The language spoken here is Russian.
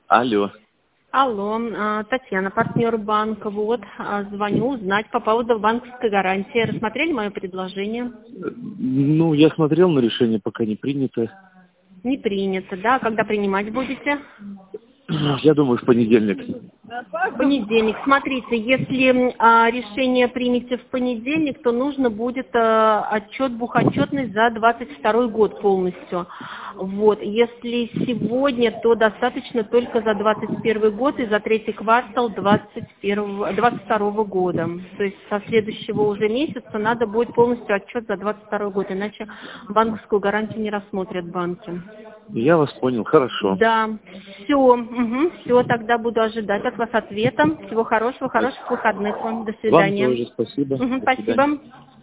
Алло. Алло, Татьяна, партнер банка. Вот, звоню узнать по поводу банковской гарантии. Рассмотрели мое предложение? Ну, я смотрел, но решение пока не принято. Не принято, да? Когда принимать будете? Я думаю, в понедельник. В понедельник. Смотрите, если решение примете в понедельник, то нужно будет бухотчетность за 22 год полностью. Вот. Если сегодня, то достаточно только за 21 год и за третий квартал 22 года. То есть со следующего уже месяца надо будет полностью отчет за 22 год, иначе банковскую гарантию не рассмотрят банки. Я вас понял, хорошо. Да, все, тогда буду ожидать от вас ответа. Всего хорошего, хороших выходных вам. До Вам свидания. тоже спасибо. До свидания. Спасибо.